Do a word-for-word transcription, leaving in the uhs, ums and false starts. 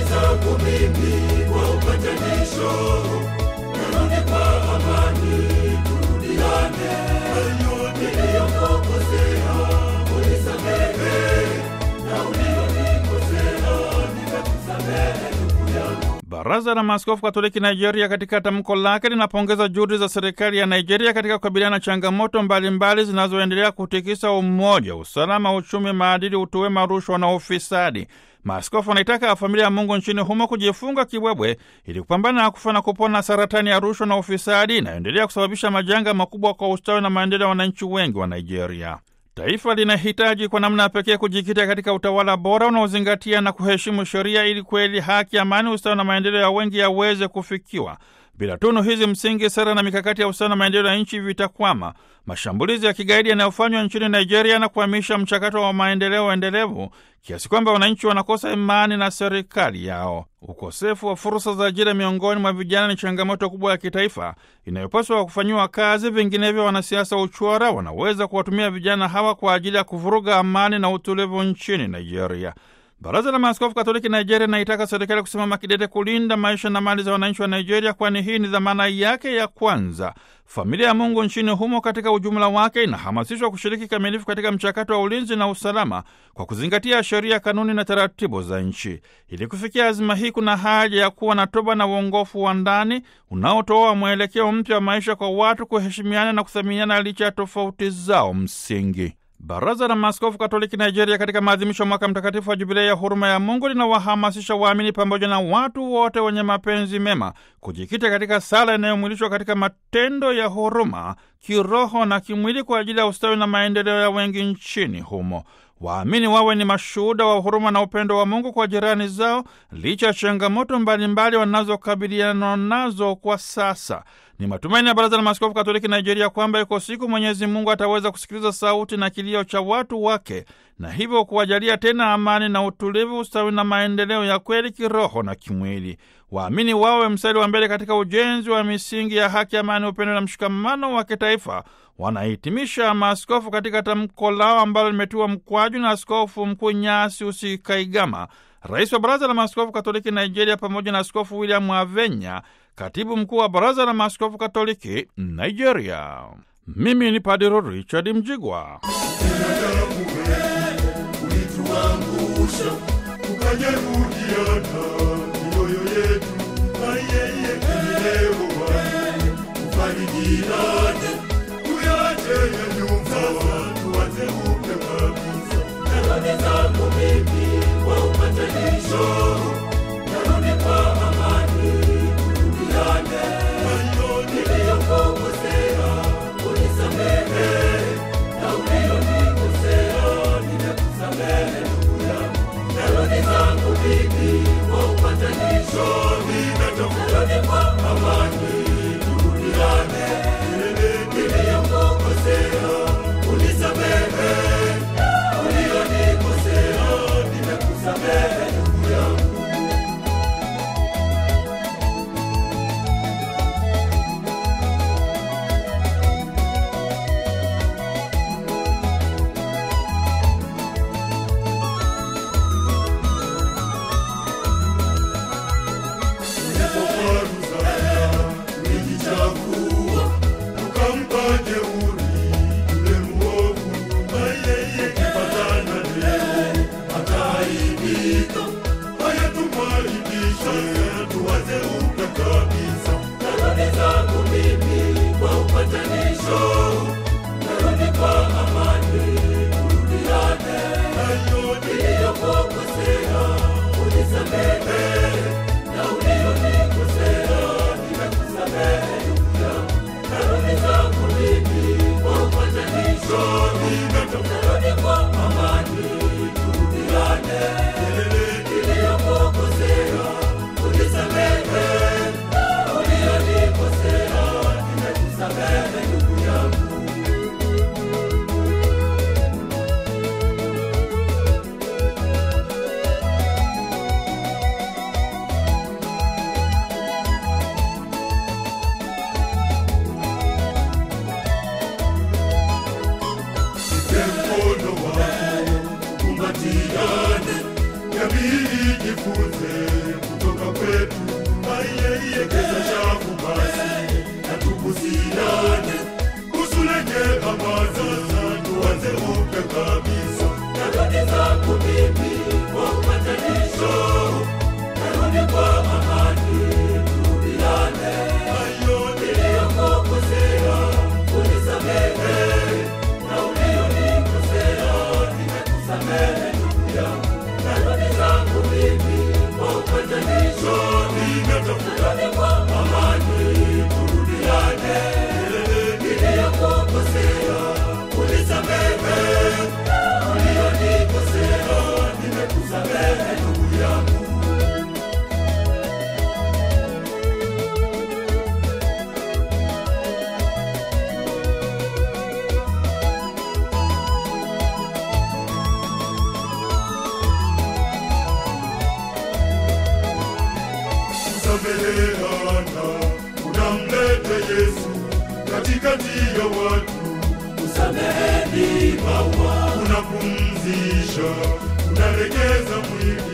zangu mimi kwa upatanisho, narudi kwa amani, turudiane. Niliyokukosea unisamehe, na uliyonikosea nimekusamehe ndugu yangu. Baraza la Maaskofu Katoliki Nigeria katika tamko lake linapongeza juhudi za serikali ya Nigeria katika kukabiliana na changamoto mbalimbali zinazoendelea kutikisa umoja, usalama, uchumi, maadili, utu wema, rushwa na ufisadi. Maaskofu wanaitaka familia ya Mungu nchini humo kujifunga kibwebwe ili kupambana na kufa na kupona saratani ya rushwa na ufisadi inayoendelea kusababisha majanga makubwa kwa ustawi na maendeleo ya wananchi wengi wa Nigeria. Taifa linahitaji kwa namna pekee kujikita katika utawala bora unaozingatia na kuheshimu sheria ili kweli haki, amani, ustawi na maendeleo ya wengi yaweze kufikiwa. Bila tunu hizi msingi, sera na mikakati ya ustawi na maendeleo ya nchi vitakwama. Mashambulizi ya kigaidi yanayofanywa nchini Nigeria na kuhamisha mchakato wa maendeleo endelevu kiasi kwamba wananchi wanakosa imani na serikali yao. Ukosefu wa fursa za ajira miongoni mwa vijana ni changamoto kubwa ya kitaifa inayopaswa kufanyiwa kazi, vinginevyo wanasiasa uchwara wanaweza kuwatumia vijana hawa kwa ajili ya kuvuruga amani na utulivu nchini Nigeria. Baraza la Maaskofu Katoliki Nigeria inaitaka serikali kusimama kidete kulinda maisha na mali za wananchi wa Nigeria, kwani hii ni dhamana yake ya kwanza. Familia ya Mungu nchini humo katika ujumla wake inahamasishwa kushiriki kamilifu katika mchakato wa ulinzi na usalama kwa kuzingatia sheria, kanuni na taratibu za nchi. Ili kufikia azima hii, kuna haja ya kuwa na toba na uongofu wa ndani unaotoa mwelekeo mpya wa maisha kwa watu, kuheshimiana na kuthaminiana licha ya tofauti zao msingi. Baraza la Maaskofu Katoliki Nigeria katika maadhimisho ya mwaka mtakatifu wa Jubilei ya huruma ya Mungu linawahamasisha waamini pamoja na watu wote wenye mapenzi mema kujikita katika sala inayomwilishwa katika matendo ya huruma kiroho na kimwili kwa ajili ya ustawi na maendeleo ya wengi nchini humo. Waamini wawe ni mashuhuda wa huruma na upendo wa Mungu kwa jirani zao licha ya changamoto mbalimbali wanazokabiliana nazo kwa sasa. Ni matumaini ya Baraza la Maaskofu Katoliki Nigeria kwamba iko siku Mwenyezi Mungu ataweza kusikiliza sauti na kilio cha watu wake na hivyo kuwajalia tena amani na utulivu, ustawi na maendeleo ya kweli kiroho na kimwili. Waamini wawe mstari wa mbele katika ujenzi wa misingi ya haki, amani, upendo na mshikamano wa kitaifa. Wanahitimisha maaskofu katika tamko lao ambalo limetiwa mkwaju na Askofu Mkuu Ignatius Kaigama, rais wa Baraza la Maaskofu Katoliki Nigeria, pamoja na Askofu William Avenya, katibu mkuu wa Baraza la Maaskofu Katoliki Nigeria. Mimi ni Padre Richard Mjigwa. Ulituangusha ukajeruhiana mioyo yetu, ayeye kilewa ufarijirane, tuyache ya nyumba tuwaze upe kabisa. Narudi zangu mimi kwa upatanisho, narudi kwa amani, turudiane. Niliyokukosea unisamehe, na uliyonikosea nimekusamehe ndugu yangu. Narudi zangu mimi kwa upatanisho, narudi kwa amani, turudiane. Niliyokukosea unisamehe, na uliyonikosea nimekusamehe ndugu yangu. Niliyokukosea unisamehe, kutoka kwetu, aiyeiyekeza shafu basi, na tukusiane, kusuleke amaza, tuanze upya kabisa. Narudi zangu mimi kwa upatanisho, narudi kwa amani, turudiane. Hayo niliyokukosea, unisamehe, na uliyonikosea, nimekusamehe ndugu yangu. Narudi zangu mimi kwa upatanisho, nimetafuta kwa amani, turudiane. Niliyokukosea, unisamehe, uliyonikosea, nimekusamehe ndugu yangu. Kusameheana, unamlete Yesu katikati ya watu. Kusameheni maua, unapumzisha, unalegeza mwili.